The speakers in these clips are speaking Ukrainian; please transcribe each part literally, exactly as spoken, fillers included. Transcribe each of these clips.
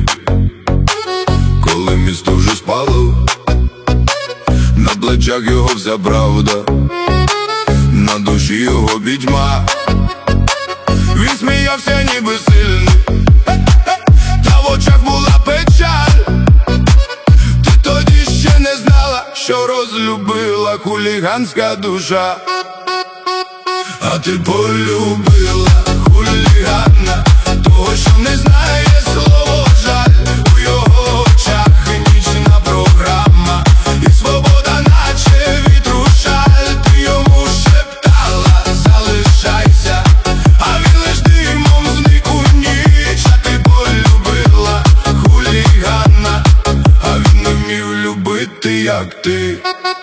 коли місто вже спало, на плечах його вся правда, на душі його відьма. Він сміявся ніби сильний, та в очах була печаль. Ти тоді ще не знала, що розлюбила хуліганська душа. А ти полюбила хулігана, того, що не знає слово жаль. У його очах нічна програма, і свобода наче вітру шаль. Ти йому шептала, залишайся, а він лиш димом зник у ніч. А ти полюбила хулігана, а він не вмів любити, як ти.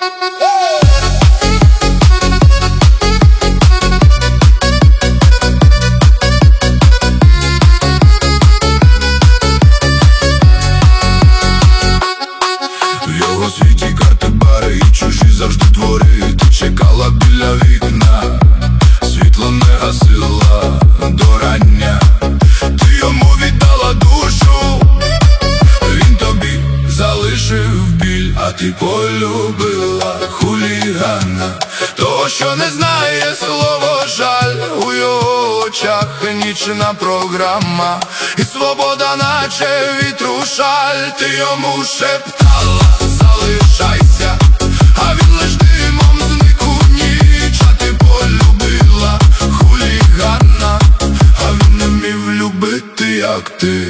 У світі карти, бари і чужі завжди твори. Ти чекала біля вікна, світло не гасила до рання. Ти йому віддала душу, він тобі залишив біль. А ти полюбила хулігана, того, що не знає слово жаль. У його очах нічна програма, і свобода наче вітру шаль. Ти йому шептала, залишайся, а він лиш димом зник у ніч. А ти полюбила хулігана, а він не вмів любити, як ти.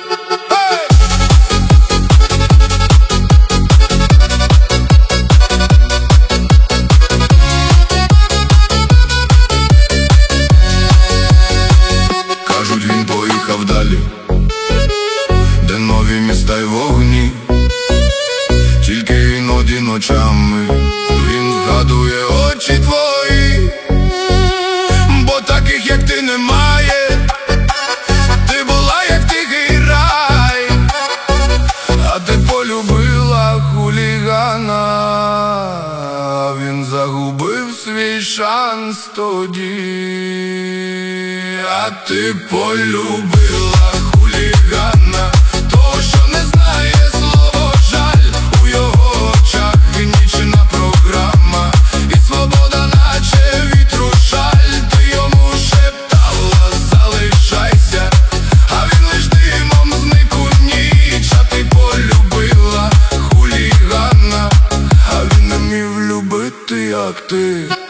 Кажуть, він поїхав далі, де нові міста й вогні. Тільки іноді ночами він згадує очі твої, бо таких, як ти, немає. Ти була, як тихий рай, а ти полюбила хулігана. Він загубив свій шанс тоді. А ти полюбила хулігана, того, що не знає слово жаль. У його очах нічна програма, і свобода наче вітру шаль. Ти йому шептала, залишайся, а він лиш димом зник у ніч. А ти полюбила хулігана, а він не вмів любити, як ти.